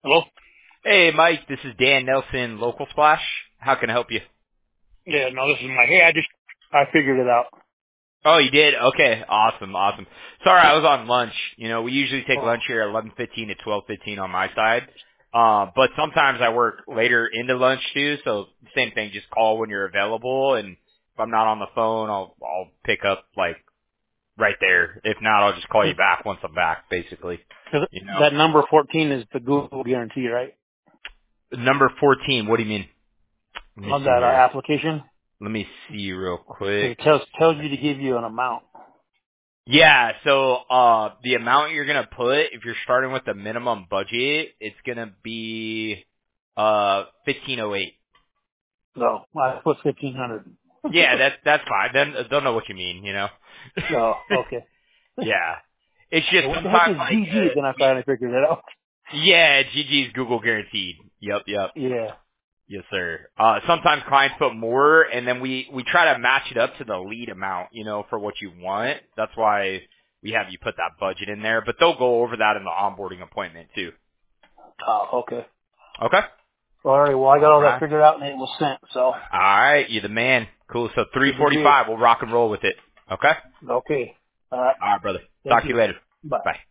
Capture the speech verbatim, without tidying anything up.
Hello? Hey, Mike, this is Dan Nelson, Local Splash. How can I help you? Yeah, no, this is Mike. Hey, I just, I figured it out. Oh, you did? Okay, awesome, awesome. Sorry, I was on lunch. You know, we usually take Oh, lunch here at eleven fifteen to twelve fifteen on my side. Uh, but sometimes I work later into lunch too, so same thing, just call when you're available, and if I'm not on the phone, I'll, I'll pick up, like, right there. If not, I'll just call you cause, back once I'm back, basically. 'cause You know? that number fourteen is the Google guarantee, right? Number fourteen, what do you mean? Let me On see that uh, here. application? Let me see real Cause quick. it tells, tells you to give you an amount. Yeah, so uh the amount you're gonna put, if you're starting with the minimum budget, it's gonna be uh fifteen oh eight. No, I put fifteen hundred. Yeah, that's that's fine. Then don't know what you mean, you know. No, okay. Yeah, it's just So what the heck sometimes is like G G? uh, Then I we, finally figured it out. yeah, G G's Google guaranteed. Yep, yep, Yeah. yes sir. Uh sometimes clients put more, and then we we try to match it up to the lead amount, you know, for what you want. That's why we have you put that budget in there, but they'll go over that in the onboarding appointment too. Oh, okay. Okay. All right. Well, I got All all that right. figured out and it was sent. So All right. You're the man. Cool. So good to see. three forty-five. We'll rock and roll with it. Okay. Okay. All right. All right, brother. Thank Talk to you. you later. Bye. Bye.